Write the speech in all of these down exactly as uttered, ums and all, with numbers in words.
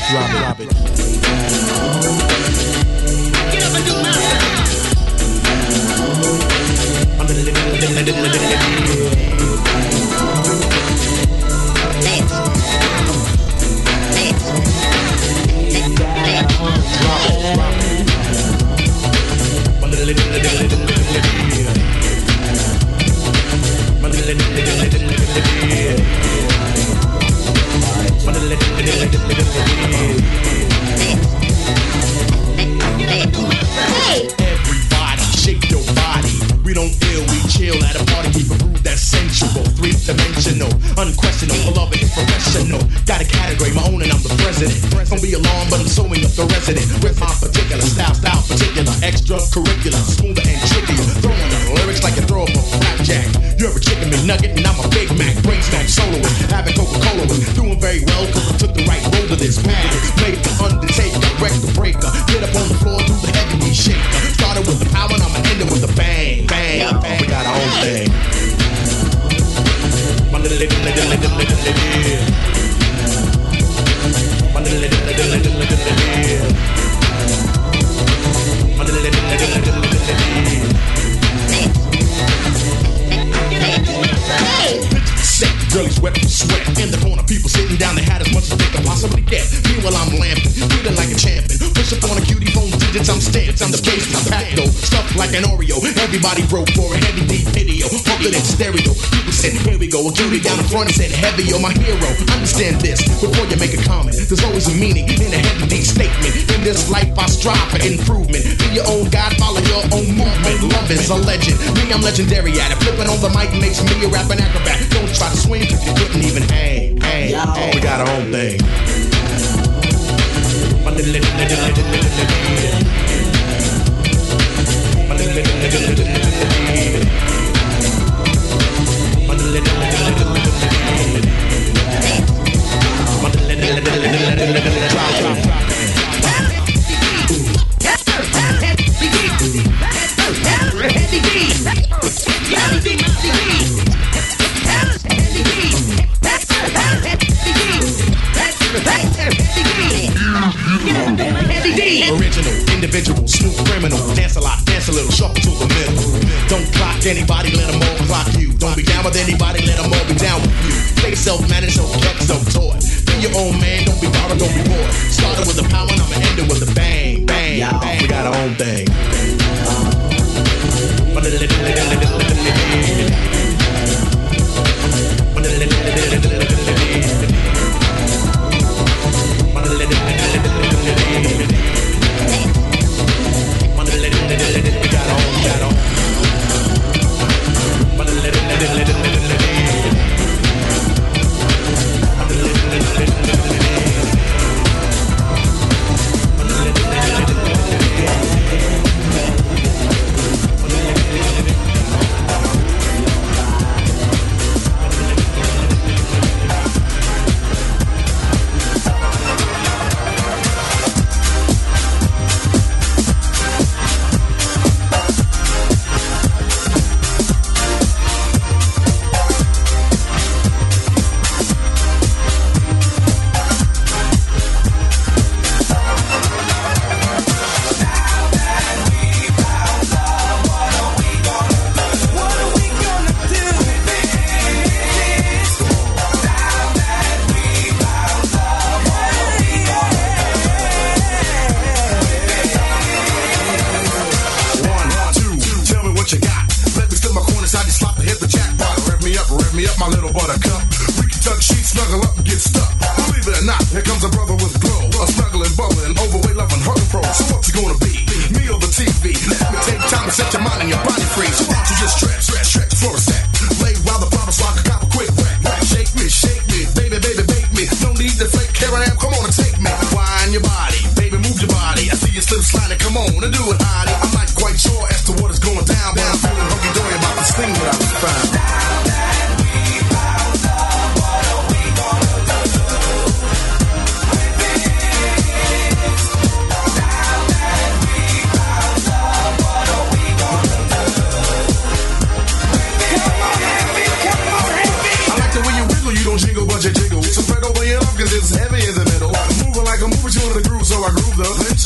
drop it, drop it. Get up and do my Everybody, shake your body. We don't ill, we chill at a party. Keep a groove that's sensual, three-dimensional, unquestionable, beloved, it's professional. Got a category, my own, and I'm the president. Don't be alarmed, but I'm sewing up the resident. With my particular style, style particular, extracurricular, smoother and trickier. Throwing the lyrics like a throw up a flapjack. You're a chicken McNugget, and I'm a Big Mac. Brain snack, soloist, having Coca-Cola with. Doing very well, cause I took the right road to this path. Made the undertaker, wreck the breaker. Get up on the floor, do the heavy shaker. Started with the power, and I'ma end it with a bang, bang, bang. We got our own thing. My little, little, little, little, little, little. My little, little, little, little, little, little. My little, little, little, little, little, little. Sick, girlies wet from sweat. In the corner, people sitting down, they had as much as they could possibly get. Meanwhile, I'm lamping, feeling like a champion. Push up on a cutie phone digits, I'm stamped. I'm the case, I'm packed though, stuffed like an Oreo. Everybody broke for a heavy deep video, pumping in stereo. People said, here we go, a cutie down the front and said, heavy, you're my hero. Understand this, before you make a comment, there's always a meaning in a heavy deep statement. In this life, I strive for improvement. Be your own God, follow your own movement. Love is a legend, me, I'm legendary at it. Flipping on the mic makes me a rapping acrobat. Don't try to swing if you couldn't even hang, hang, hang. We got our own thing. My little, little, little, little, little, little. My little, little, little, little, little, little. My little, little, little, little, little, little. My little, little, little, little, little, little. Drop, drop, drop. Original, individual, smooth criminal. Dance a lot, dance a little, shuffle to the middle. Don't clock anybody, let them all clock you. Don't be down with anybody, let them all be down with you. Stay self-managed, self-kept, self-taught. Be your own man, don't be borrowed, don't be bored. Started with a power and I'ma end it with a bang, bang, bang. We got our own thing.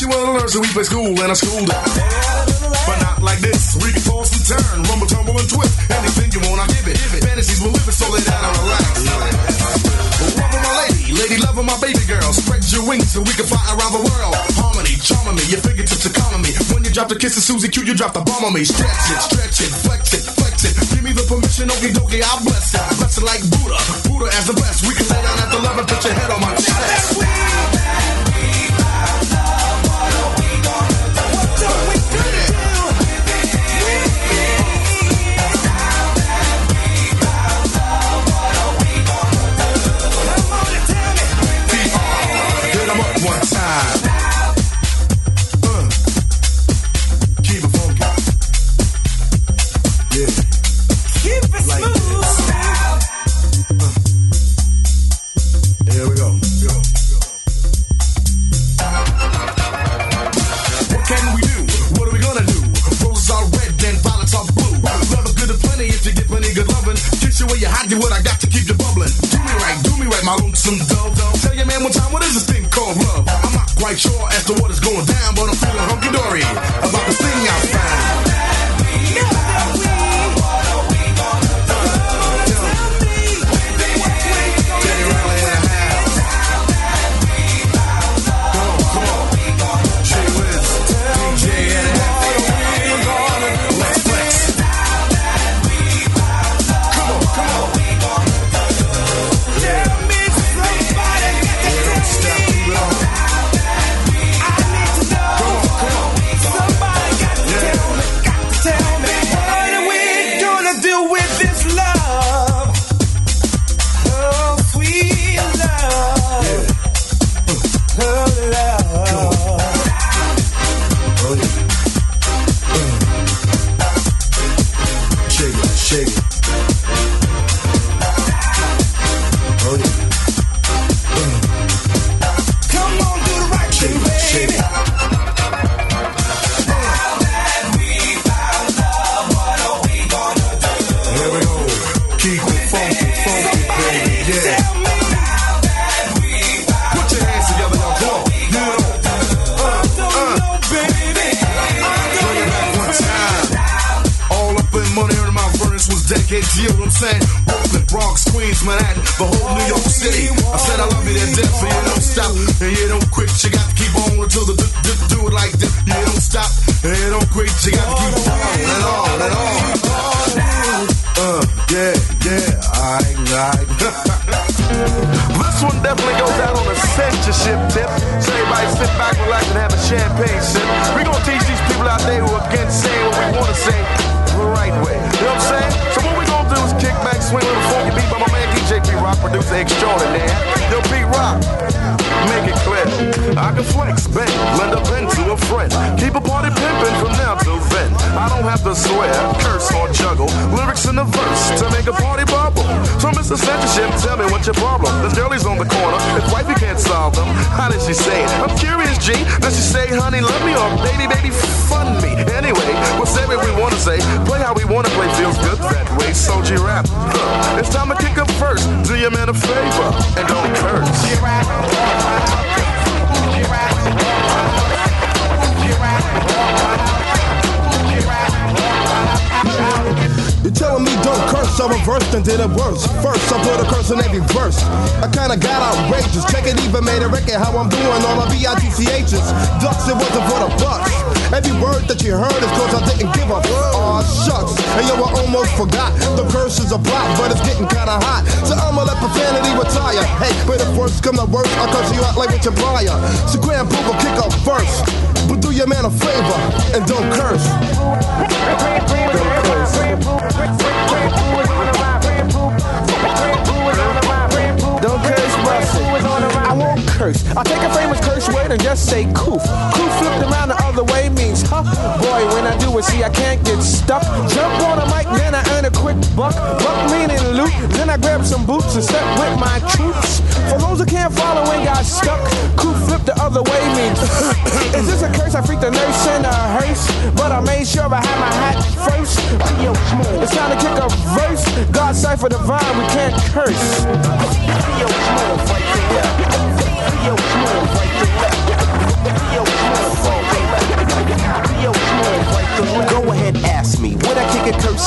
She wanna learn, so we play school and I schooled her. But not like this. We can toss and turn, rumble, tumble, and twist. Anything you want, I give it. Fantasies will live it, so lay down and relax. Love my lady, lady loving my baby girl. Spread your wings so we can fly around the world. Harmony, charming me, your fingertips are calming me. When you drop the kiss of Susie Q, you drop the bomb on me. Stretch it, stretch it, flex it, flex it. Give me the permission, okie dokie, I'll bless it. Bless it like Buddha, Buddha as the best. We can lay down at the love and put your head on my chest. What I got to keep you bubbling. Do me right, do me right, my lonesome dove. Tell your man one time, what is this thing called love? I'm not quite sure as to what is going down, but I'm feeling hunky-dory about this thing I found. You know what I'm saying? Brooklyn, Bronx, Queens, Manhattan, the whole New York City. I said I love you to death, so you don't stop and you don't quit. You got to keep on until the do, do, do it like this. You don't stop and you don't quit. You got to keep on and on and on. Uh, yeah, yeah, alright, alright. This one definitely goes out on a censorship tip. So everybody sit back, relax, and have a champagne sip. We're gonna teach these people out there who are against saying what we wanna say the right way. You know what I'm saying? So what we gonna do is kick back, swing a little funky beat by my man D J P-Rock, producer extraordinaire. Yo, P-Rock, make it clear. I can flex, bend, lend a pen to a friend. Keep a party pimpin' from now till then. I don't have to swear, curse, or juggle lyrics in the verse to make a party bubble. So Mister Censorship, tell me what's your problem. This girlie's on the corner, if wifey can't solve them, how did she say it? I'm curious, G. Does she say, honey, love me, or baby, baby, fun me? Anyway, we'll say what we wanna say. Play how we wanna play, feels good that way. So G-Rap, huh. It's time to kick up first. Do your man a favor and don't curse. G-Rap, G-Rap, You're telling me don't curse, I reversed and did it worse. First, I put a curse in every verse. I kinda got outrageous. Check it, even made a record how I'm doing all the B I T C H's. Ducks, it wasn't for the bucks. Every word that you heard is cause I didn't give a aw shucks. And yo, I almost forgot. The curse is a block, but it's getting kinda hot. So I'ma let profanity retire. Hey, but if worst come to worst, I'll curse you out like with your prior. So Grand Pooper kick up first. But do your man a favor and don't curse. Don't curse. Don't curse, Russell. I won't curse. I'll take a famous curse word and just say coof. Coof flipped around the other way means huh. Boy, when I do it, see, I can't get stuck. Jump on a mic, then I earn a quick buck. Buck meaning loot. Then I grab some boots and step with my troops. For those who can't follow and got stuck, coof flipped the other way means is this a curse? I freaked the nurse in a hearse, but I made sure I had my hat first. It's time to kick a verse. God cipher divine, we can't curse. Yo, smooth right there. Yo, smooth right there. Yo, smooth.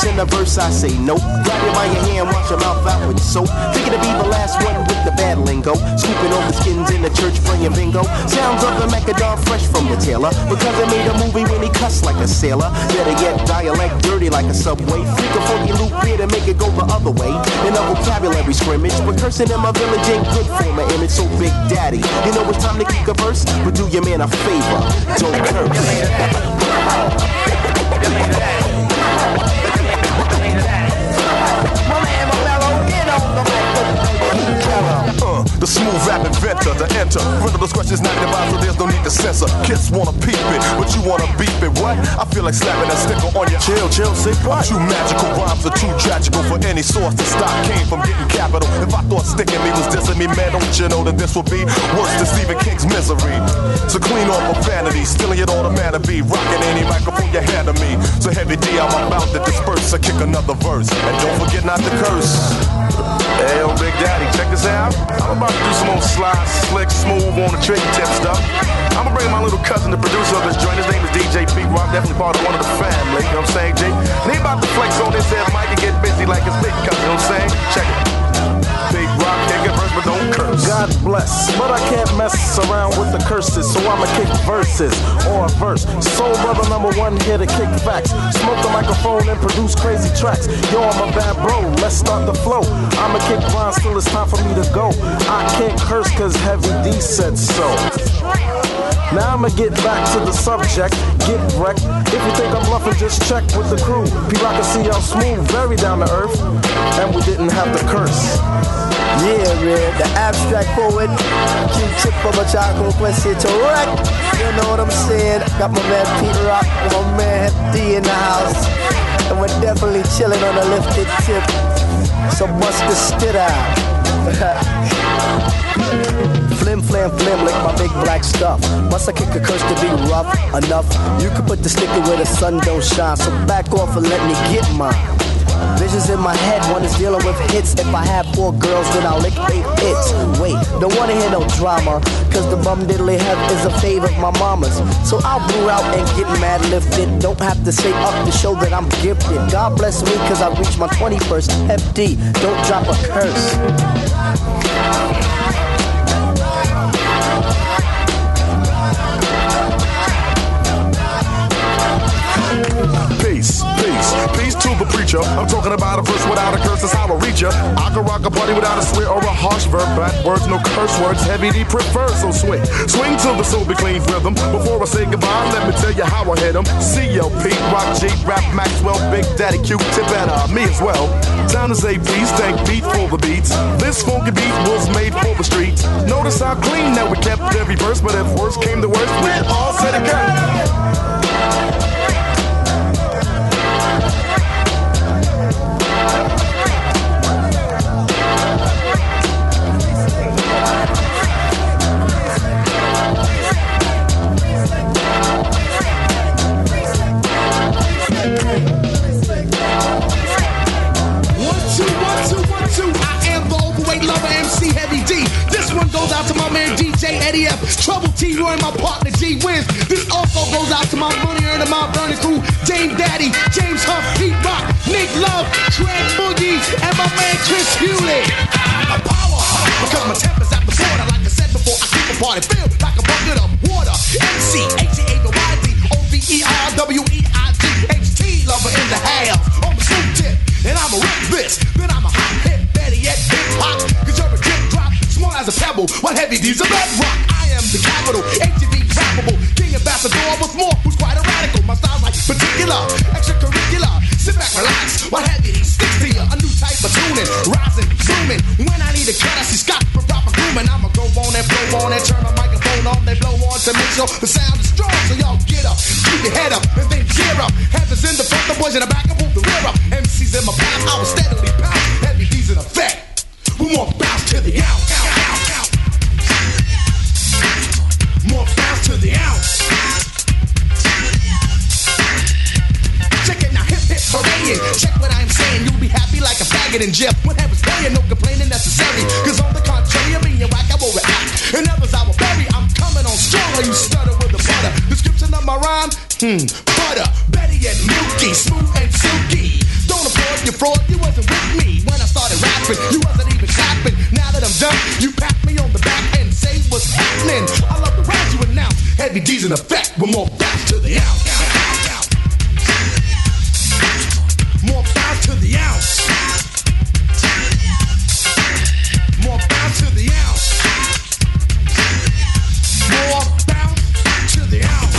in a verse, I say nope. Grab you by your hand, wash your mouth out with soap. Thinking to be the last one with the bad lingo. Scooping off the skins in the church playing bingo. Sounds of the Macadam fresh from the tailor. Because I made a movie when he cussed like a sailor. Better yet, dialect dirty like a subway. Freak a funky loop here to make it go the other way. In a vocabulary scrimmage, but cursing in my village ain't good for my image. So Big Daddy, you know it's time to kick a verse, but do your man a favor, don't curse. My man, my mellow, get on the Uh, the smooth rap inventor to enter. Rental discretion's not advised, so there's no need to censor. Kids wanna peep it, but you wanna beep it. What? I feel like slapping that sticker on your chill, chill, say what? Too magical rhymes are too tragical for any source to stop. Came from getting capital. If I thought sticking me was dissing me, man, don't you know that this would be worse than Stephen King's Misery? So clean off profanity, stealing it all the man to be. Rocking any microphone you hand to me. So Heavy D, I'm about to disperse. I kick another verse, and don't forget not to curse. Hey, yo, Big Daddy, check this out. I'm about to do some more sly, slick, smooth on the tricky tip stuff. I'm gonna bring my little cousin, the producer of this joint. His name is D J Pete Rock, definitely part of one of the family. You know what I'm saying, G? And he about to flex on this head mic and get busy like his big cousin. You know what I'm saying? Check it. Big Rock, kick a verse, but don't curse. God bless, but I can't mess around with the curses, so I'ma kick verses or a verse. Soul brother number one here to kick facts. Smoke the microphone and produce crazy tracks. Yo, I'm a bad bro, let's start the flow. I'ma kick rhymes till it's time for me to go. I can't curse cause Heavy D said so. Now I'ma get back to the subject, get wrecked. If you think I'm bluffing, just check with the crew. P-Rock can see y'all smooth, very down to earth, and we didn't have to curse. Yeah, man, the abstract poet, Q-Tip from a Chaco Quest here to wreck. You know what I'm saying? Got my man Pete Rock and my man F D in the house. And we're definitely chilling on a lifted tip. So bust the spit out. Flim, flam, flim, like my big black stuff. Must I kick a curse to be rough enough? You can put the sticker where the sun don't shine. So back off and let me get mine. Visions in my head, one is dealing with hits. If I have four girls, then I'll lick eight hits. Wait, don't wanna hear no drama, cause the bum diddly have is a favorite of my mama's. So I'll brew out and get mad lifted. Don't have to say up to show that I'm gifted. God bless me cause I reached my twenty-first. F D, don't drop a curse. Peace, peace, peace to the preacher. I'm talking about a verse without a curse, that's how I reach ya. I can rock a party without a swear or a harsh verb. Bad words, no curse words, Heavy D prefers, so swing. Swing till the soul be clean rhythm. Before I say goodbye, let me tell you how I hit 'em. C L P, Rock G, Rap Maxwell, Big Daddy, Q-Tip, and uh, me as well. Time to say peace, thank beat for the beats. This funky beat was made for the streets. Notice how clean that we kept every verse, but if worse came to worst, we all said it again. Goes out to my man D J Eddie F, Trouble T, Roy, my partner G Wiz. This also goes out to my money earning, my burning crew, Dame Daddy, James Huff, Pete Rock, Nick Love, Trent Boogie, and my man Chris Hewlett. A power hub, because my temper's at the border. Like I said before, I keep a party filled like a bucket of water. M C, H E A V Y D, O V E R W E I G, H T, lover in the house, on the suit tip. And I'ma rip this, then I'ma hot hit, better yet, hip hop, cause you're a drip drop. Small as a pebble, what Heavy D's a bedrock. I am the capital, H E V trappable. King Ambassador with more, who's quite a radical. My style's like particular, extracurricular. Sit back, relax, what Heavy D sticks to you. A new type of tuning, rising, zooming. When I need a cut, I see Scott for proper grooming. I'ma go on and blow on and turn my microphone on. They blow on to make sure the sound is strong. So y'all get up, keep your head up, and then cheer up. Heaven's in the front, the boys in the back, I move the rear up. M C's in my path, I will steadily pound. Heavy D's in effect. We want bounce to the out, out, out, out. More bounce to the ounce. Check it now, hip hip hooray. Check what I'm saying, you'll be happy like a faggot in jail. When heaven's paying, no complaining necessary. Cause on the contrary, I'm being whack, I will react. And others I will bury, I'm coming on strong. You stutter with the butter. Description of my rhyme, hmm, butter. Better yet, milky, smooth and silky. Don't rapping. You wasn't even clapping. Now that I'm done, you pat me on the back and say what's happening. I love the rhymes you announce. Heavy D's in effect with more back to the ounce. More bounce to the ounce. More bounce to the ounce. More bounce to the ounce.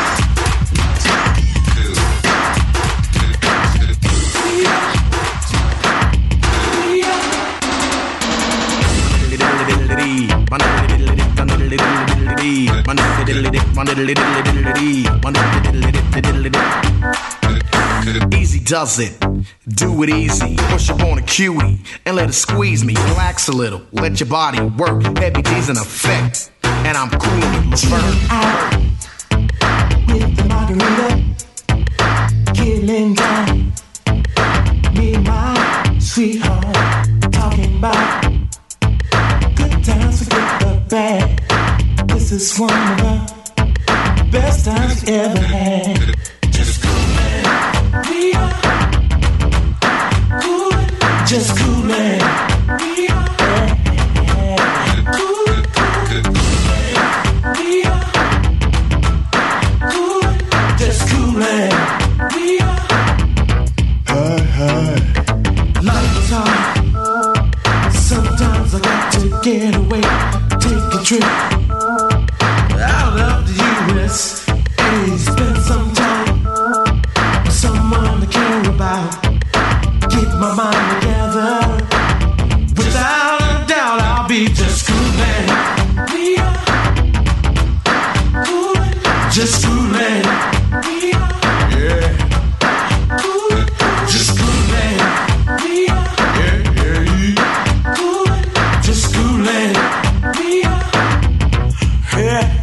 Easy does it, do it easy. Push up on a cutie and let it squeeze me. Relax a little, let your body work. Heavy D's in effect, and I'm cool with out with the margarita, killing time. Me and my sweetheart talking about good times, forget the bad. This is one of the best times we ever had. Just coolin', we are coolin', just coolin', we are coolin', coolin', we are coolin', just coolin', we are. Hey, hey. Life is hard. Sometimes I got to get away, take a trip out of the U S A. Spend some time with someone to care about. Get my mind together. Without a doubt, I'll be just coolin'. We are coolin', just coolin'. We are yeah, coolin', just coolin'. We are yeah, yeah, coolin', just coolin'. We are yeah.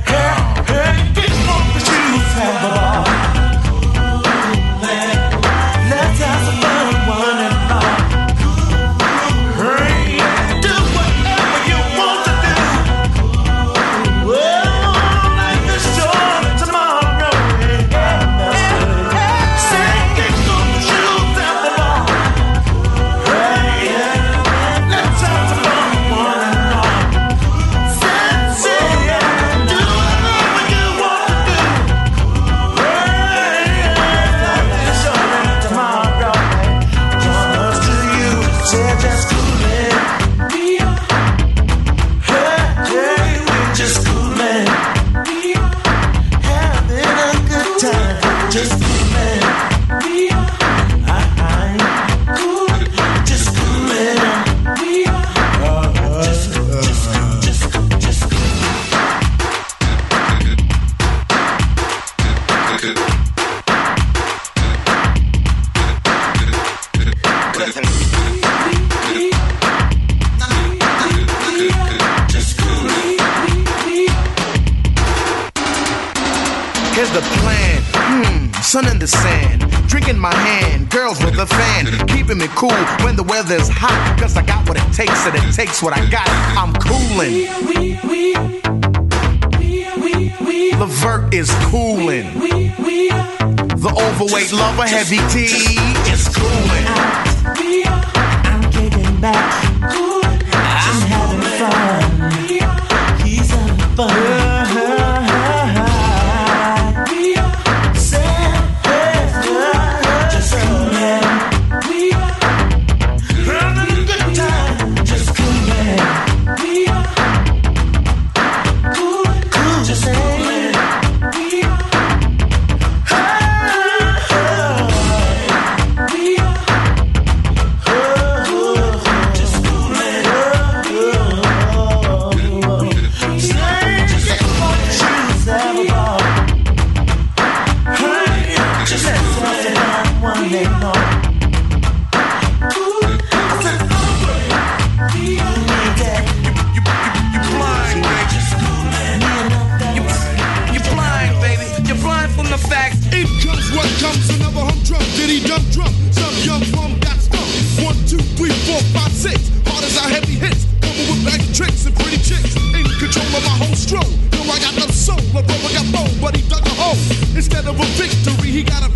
Here's the plan, hmm, sun in the sand, drinking my hand, girls with a fan, keeping me cool when the weather's hot, cause I got what it takes and it takes what I got, I'm coolin'. Levert is coolin'. The overweight lover, Heavy D, is coolin'. I'm kicking back, I'm having fun, he's having fun.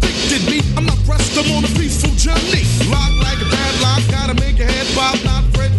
I'm on a peaceful journey. Lock like a padlock, gotta make your head bob, not Fred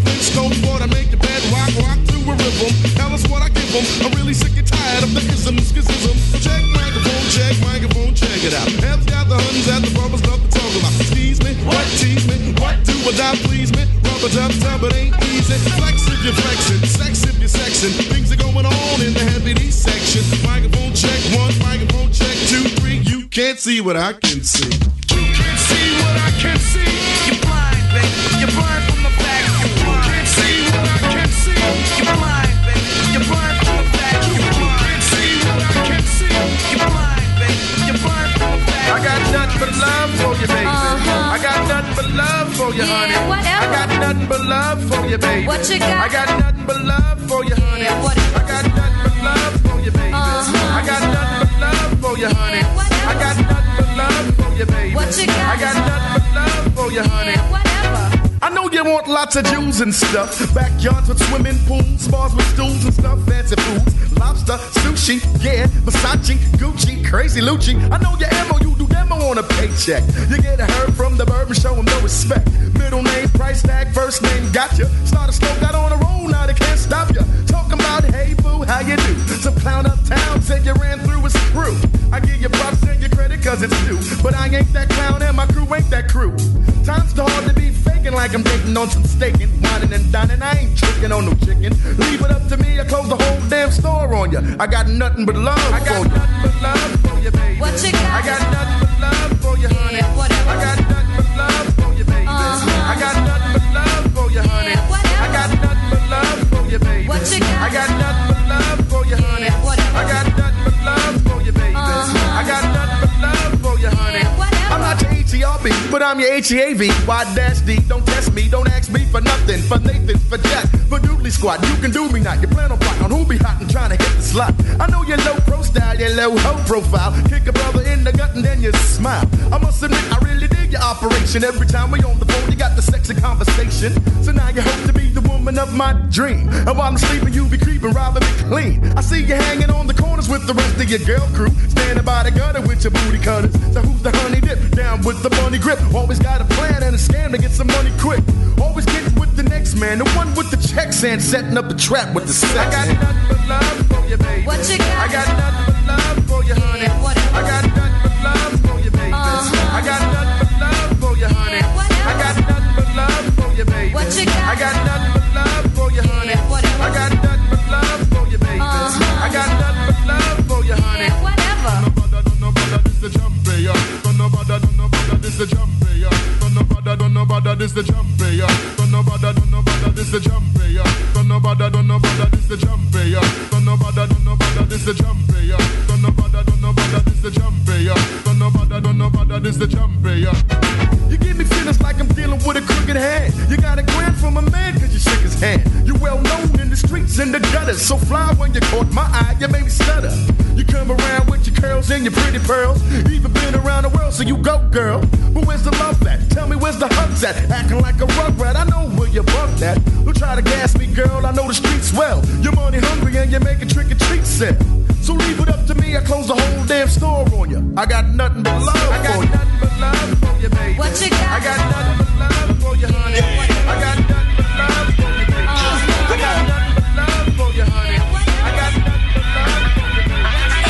check it out. Helps got the huns and the brothers love to talk about. Tease me, what tease me, what do or die please me. Rubber dub dub, it ain't easy. Flex if you're flexing, sex if you're sexing. Things are going on in the heavy D section. Microphone check one, microphone check two, three. You can't see what I can see. You can't see what I can see. You're blind, baby. You're blind from the back. You're blind. You can't see what I can see. You're blind, baby. You're blind from the back. You can't see what I can see. You're blind, baby. You're blind from the back. I got nothing but love for you, baby. Uh-huh. I got nothing but love for you, Yeah, honey. whatever. I got nothing but love for you, baby. What you got? I got nothing but love for you, honey. Yeah, whatever. I got nothing but love for you, baby. Uh-huh. I got nothing but love for you, honey. Yeah, whatever. I got nothing but love for you, baby. What you got? I got nothing but love for you, honey. Yeah, whatever. I know you want lots of Jews and stuff. Backyards with swimming pools, bars with stools and stuff, fancy foods. Lobster, sushi, yeah, Versace, Gucci, crazy Lucci. I know your ammo, you do demo on a paycheck. You get a herb from the bourbon, show him no respect. Middle name, price tag, first name, gotcha. Start a slow, got on a roll, now they can't stop ya. Talking about, hey boo, how you do? Some clown uptown said you ran through his crew. I give you props and your credit cause it's due. But I ain't that clown and my crew ain't that crew. Time's too hard to be faking like I'm dating on some staking. Whining and dining, I ain't tricking on no chicken. Leave it up to me, I close the whole damn store on ya. I got nothing but love I for got you. nothing but love for you, baby. What you got? I got nothing but love for you, honey. Yeah, whatever. I got nothing but love for you, baby. Uh-huh. I got nothing but love for you, honey. Yeah, whatever. I got nothing but love for you, baby. What you got? I got nothing but love for you, honey. Yeah, whatever. I got nothing but love for you, baby. Uh-huh. I got nothing but love for you, honey. Yeah, whatever. I'm not your H E R B, but I'm your H E A V. Y dash D, don't test me, don't ask me for nothing. For Nathan, for Jack, for Doodly Squad, you can do me not. You plan on plotting on who be hot and trying to hit the slot. I know you're low pro style, you're low ho profile. Kick a brother in the gut and then you smile. I must admit, I really dig your operation. Every time we on the phone, you got the sexy conversation. So now you hope to be the woman of my dream. And while I'm sleeping, you be creeping, robbing me clean. I see you hanging on the corners with the rest of your girl crew. Standing by the gutter with your booty cutters. So who's the honey dip? Down with the money grip. Always got a plan and a scam to get some money quick. Always getting with the next man, the one with the checks and setting up the trap with the sex. I got nothing but love for you, baby. What you got? I got nothing but love for you, honey. Yeah, whatever. I got nothing but love for you, baby. Uh-huh. I got nothing but love for you, honey. Yeah, whatever. I got nothing but love for you, baby. What you got? I got nothing but love for you, honey. Yeah, whatever. I got nothing but love for you, baby. Uh-huh. I got nothing but love for you, honey. Yeah, whatever. Don't know bother, this the jumpy, yeah. Don't know bother, don't know bother, this the jumpy, yeah. Don't know bother, don't know bother, this the jumpy, yeah. Don't know bother, don't know bother, this the jumpy, yeah. Don't know bother, don't know bother, this the jumpy, yeah. Don't know bother, don't know bother, this the jumpy, yeah. Don't know bother, don't know bother, this the jumpy, yeah. Don't know bother, don't know bother, this the jumpy, yeah. You give me feelings like I'm dealing with a crooked hand. You got a grand from a man cause you shook his hand. You well known in the streets and the gutters. So fly when you caught my eye, you made me stutter. You come around with your curls and your pretty pearls. Even been around the world, so you go, girl. But where's the love at? Tell me where's the hugs at? Acting like a rugrat, I know where you're bugged at. Don't try to gas me, girl, I know the streets well. You're money hungry and you make a trick or treat sell. So leave it up to me, I close the whole damn store on you. I got nothing but love I got for you. nothing but love for you, baby. What you got? I got nothing but love for you, honey. I got nothing but love for you, baby. I got nothing but love for you, honey. I got nothing but love for you, baby.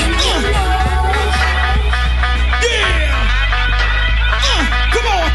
Yeah! Uh, come on!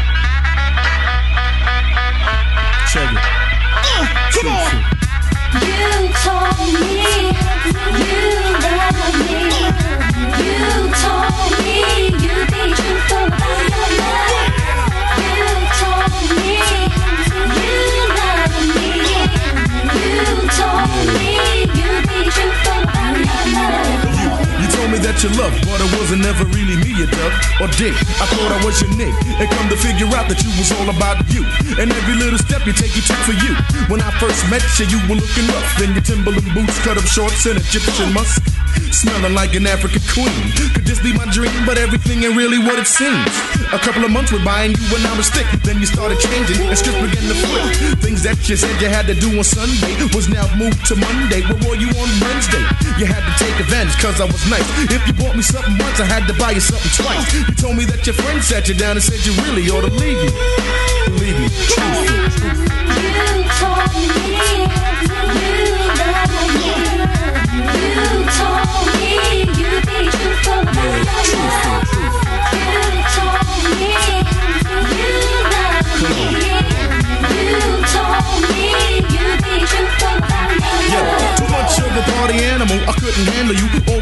Check it. Uh, come on! You told me you love me. You told me you'd be truthful about your love. You told me you love me. You told me you'd be truthful about your love. You told me that you loved, but it wasn't ever really me you dug or did. I thought I was your Nick, and come to figure out that you was all about you. And every little step you take, you took for you. When I first met you, you were looking rough in your Timberland boots, cut up shorts, and Egyptian musk, smelling like an African queen. Could this be my dream? But everything ain't really what it seems. A couple of months went by and you and I was thick. Then you started changing and scripts began to flip. Things that you said you had to do on Sunday was now moved to Monday. Where were you on Wednesday? You had to take advantage cause I was nice. If you bought me something once, I had to buy you something twice. You told me that your friend sat you down and said you really ought to leave me. Believe me. You told me you love me. You told me you'd be truthful about your love.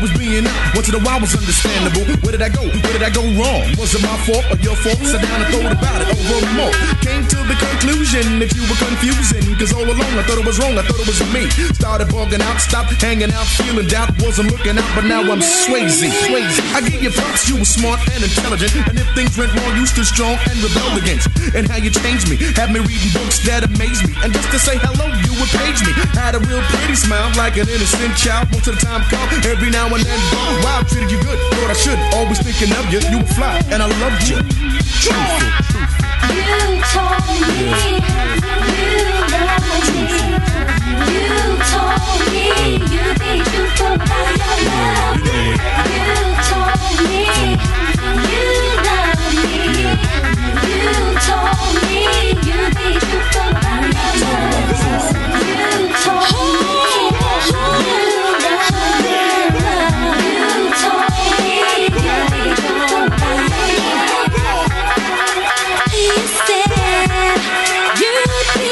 was being out. Once in a while was understandable. Where did I go? Where did I go wrong? Was it my fault or your fault? Sat down and thought about it over more. Came to the conclusion that you were confusing. Cause all along I thought it was wrong, I thought it was me. Started bugging out, stopped hanging out, feeling doubt, wasn't looking out, but now I'm Swayze. Swayze. I give you props, you were smart and intelligent. And if things went wrong, you stood strong and rebelled against. And how you changed me, had me reading books that amazed me. And just to say hello, you would page me. Had a real pretty smile, like an innocent child. Most of the time come, every now and then go. Wow, treated you good, thought I should. Always thinking of you, you were fly, and I loved you. Truthful, truthful. You told me you love me. You told me you'd be truthful about your love. You told me you love me. You told me you'd be truthful about your love. You told me you love me. You told me you'd be truthful about your love. You said you'd be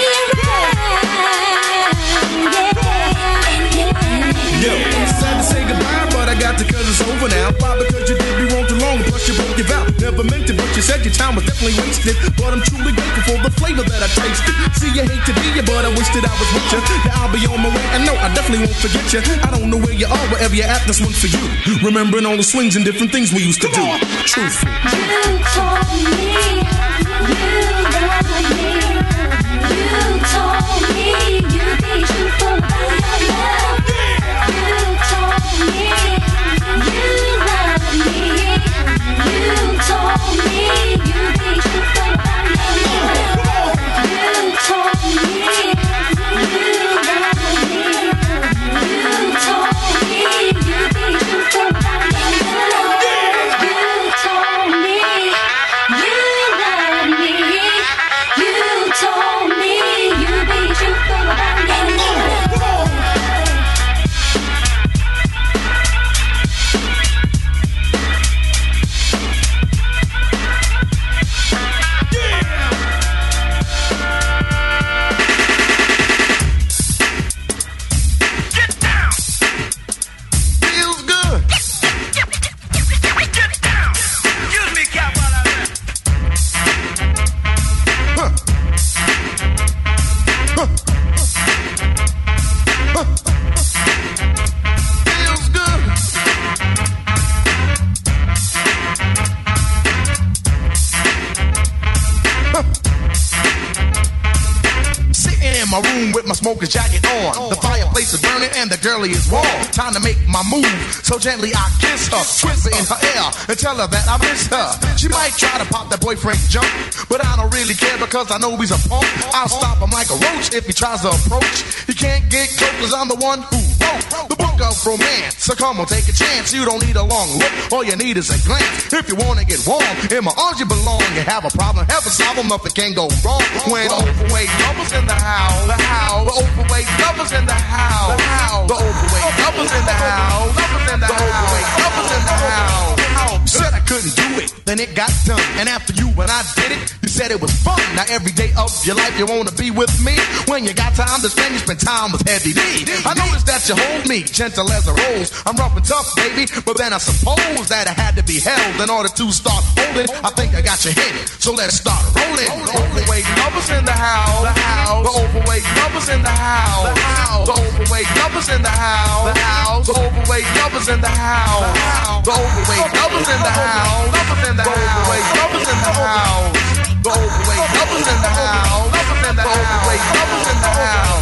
Yo, sad to say goodbye, but I got to cause it's over now. Why? Because you did me wrong too long, plus you broke your vow. Never meant it, but you said your time was definitely wasted. But I'm truly grateful for the flavor that I tasted. See, you hate to be you, but I wish that I was with you. Now I'll be on my way, and no, I definitely won't forget you. I don't know where you are, wherever you're at, this one's for you. Remembering all the swings and different things we used to do. Truthful. You told me you love me. You told me you'd be truthful about your love. You told me you love me. You told me you'd be truthful about your love. You told me you love me. You told me you'd be truthful about your love. You told me you love me. You told me you'd be truthful about your love. Feels good. Get down! Excuse me, Cap, while I'm there. Huh. Huh. Huh. Feels good. Huh. Sitting in my room with my smoker's jacket on. The fireplace is burning and the girlie is warm. Time to make my move. So gently I kiss her, twist her in her ear, and tell her that I miss her. She might try to pop that boyfriend's jump, but I don't really care because I know he's a punk. I'll stop him like a roach if he tries to approach. He can't get close cause I'm the one who wrote the book of romance. So come on, take a chance. You don't need a long look, all you need is a glance. If you wanna get warm, in my arms you belong. You have a problem, have a problem, nothing can go wrong. When overweight lovers in the house, the house, the overweight lovers in the house, the house, the overweight lovers in the house, lovers in the overweight lovers in the house. Said I couldn't do it, then it got done. And after you, when I did it, you said it was fun. Now every day of your life you wanna be with me. When you got time to spend, you spend time with Heavy D. I noticed that you hold me gentle as a rose. I'm rough and tough, baby, but then I suppose that I had to be held in order to start holding. I think I got your hit, so let's start rolling. Overweight lovers in the house, the house. The overweight lovers in the house, the house. The overweight lovers in the house, the house. The overweight lovers in the house, the overweight lovers in the house, lovers in the house, lovers in the house. The overweight lovers in the house, lovers in the house, overweight lovers in the house.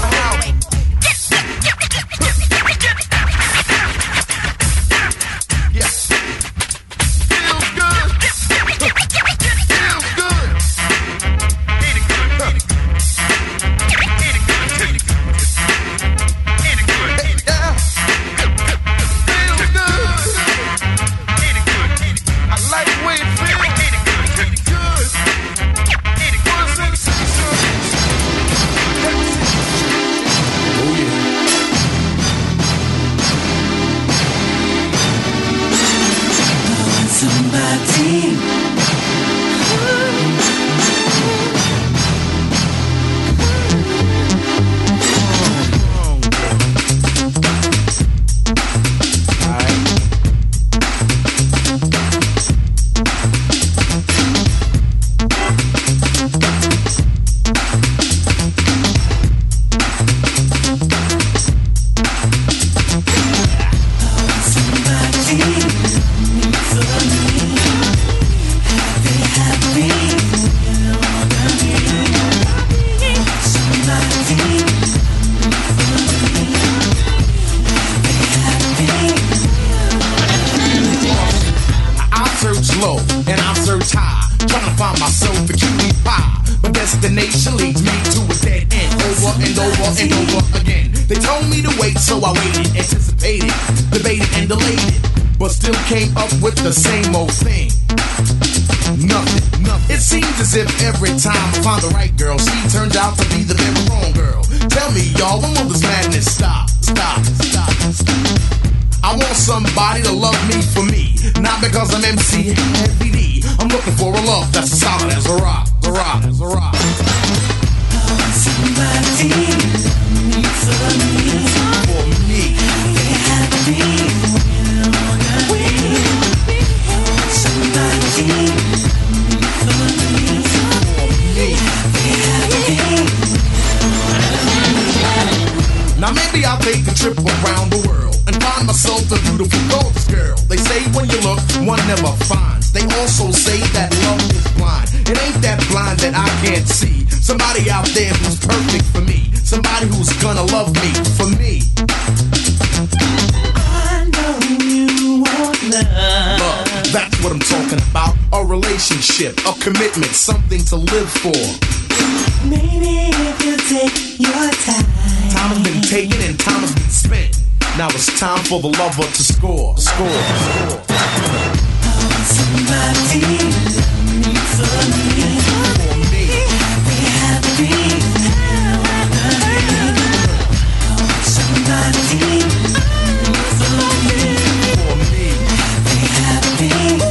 Yeah. Feels good. Feels good. Ain't it good? Ain't it good? Ain't it good? Ain't it good? Ain't it good? Yeah. Feels good. Ain't it good? Ain't it good? I like the way it feels. Ain't it good? Ain't it good? Ain't it good? low and I search high, trying to find myself a cutie pie. But destination leads me to a dead end, over and over and over again. They told me to wait, so I waited, anticipated, debated and delayed it, but still came up with the same old thing. Nothing, nothing. It seems as if every time I find the right girl, she turns out to be the very wrong girl. Tell me, y'all, when will this madness stop? Stop, stop, stop. I want somebody to love me for me, not because I'm M C Heavy D. I'm looking for a love that's as solid as a rock, a rock, as a rock. Somebody love me for me, for me. They have me when I wanna be. Somebody love me for me, for me. They have me. Now maybe I'll take a trip around the world and find myself a beautiful gorgeous girl. They say when you look, one never finds. They also say that love is blind. It ain't that blind that I can't see somebody out there who's perfect for me, somebody who's gonna love me for me. I know you want love. Love, that's what I'm talking about. A relationship, a commitment, something to live for. Maybe if you take your time. Time has been taken and time has been spent. Now it's time for the lover to score, score, score. Somebody love me for me, for me. They have me. Somebody love me for me, for me. They have me.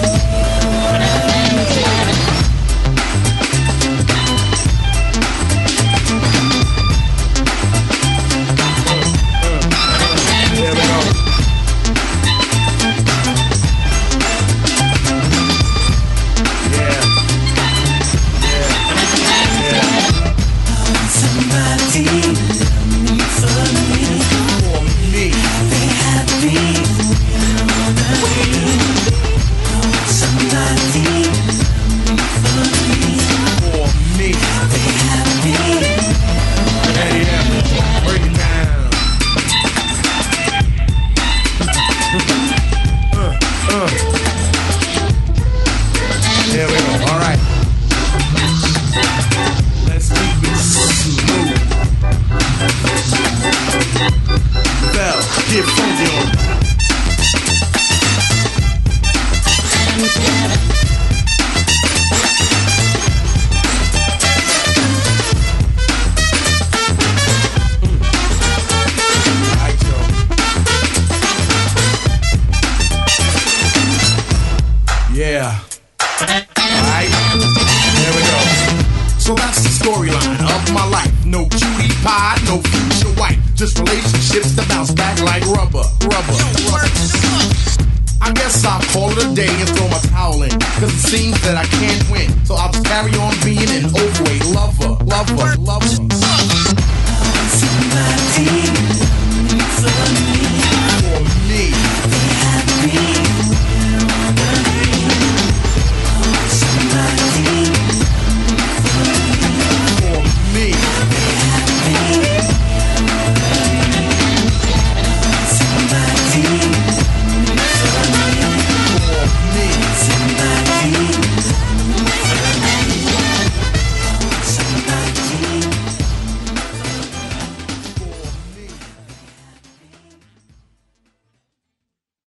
Lover, lover. Somebody love me for me.